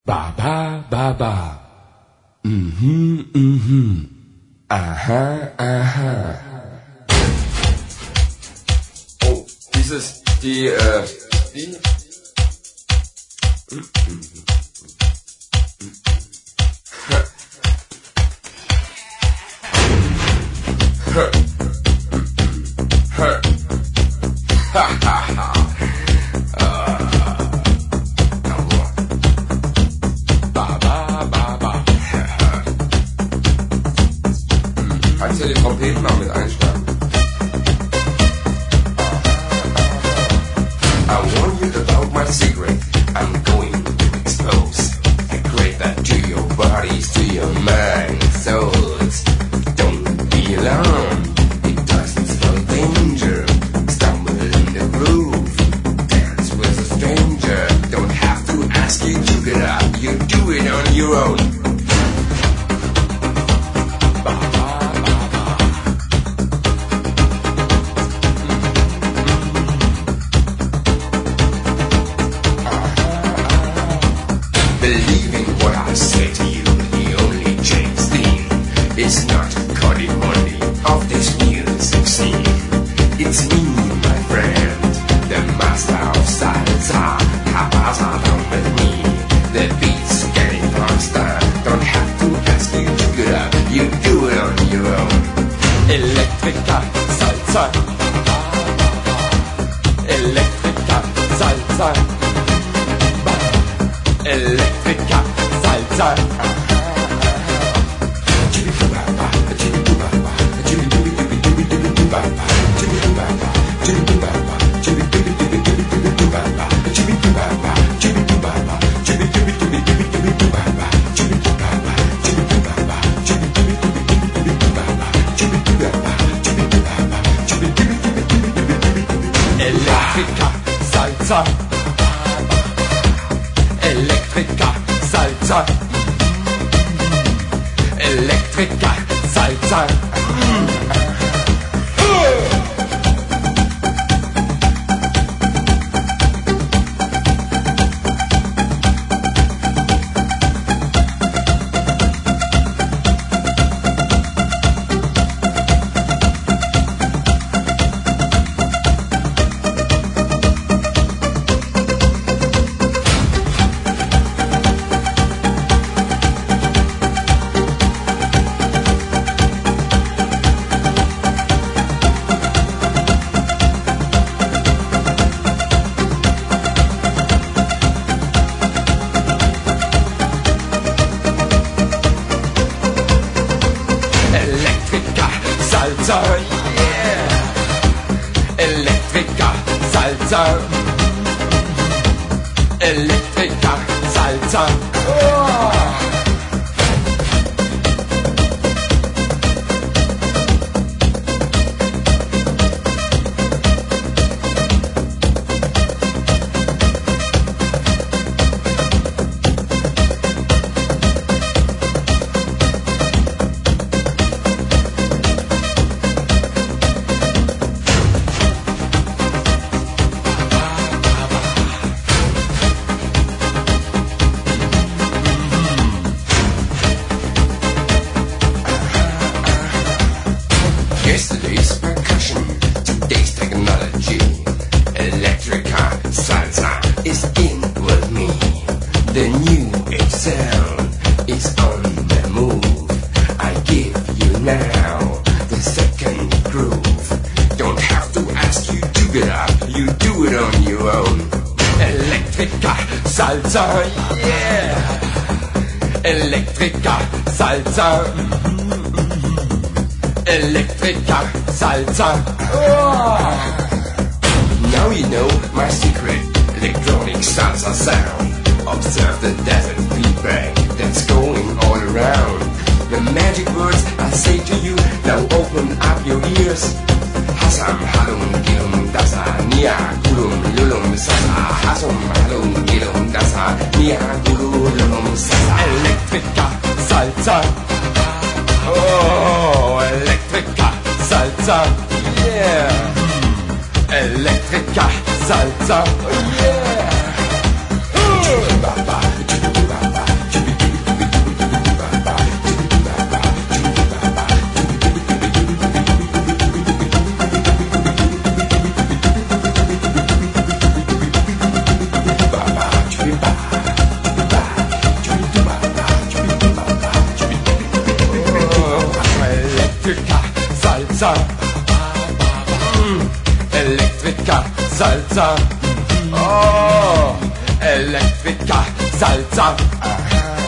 Ba ba ba ba. Mhm mhm. Aha aha. Oh, dieses die Kannst du die Trompeten mal mit einsteigen? I warn you about my secret. I'm going to expose. I create that to your bodies, to your mind, souls. Don't be alarmed. It doesn't spell danger. Stumble in the groove. Dance with a stranger. Don't have to ask you to get up. You do it on your own. Believing what I say to you, the only change thing is not Cody Monday of this music scene. It's me, my friend, the master of salsa. Habasa down with me, the beat's getting faster. Don't have to ask you to get up, you do it on your own. Electrica salsa, electrica salsa. Electrica salsa. Electrica salsa. Electrica salsa. Electrica salsa. Salsa, yeah. Electrica salsa. Electrica salsa. Oh. Yesterday's percussion, today's technology. Electrica salsa is in with me. The new age sound is on the move. I give you now the second groove. Don't have to ask you to get up, you do it on your own. Electrica salsa, yeah. Electrica salsa. Electrica salsa. Oh. Now you know my secret electronic salsa sound. Observe the desert feedback that's going all around. The magic words I say to you, now open up your ears. Hasam halum gilum dasa, nia gulum lulum sasa. Hasam halum gilum dasa, nia gulum sasa. Electrica salsa. Oh, Electrica salsa, yeah. Electrica salsa, yeah. salsa. Electrica salsa. Oh, Electrica salsa.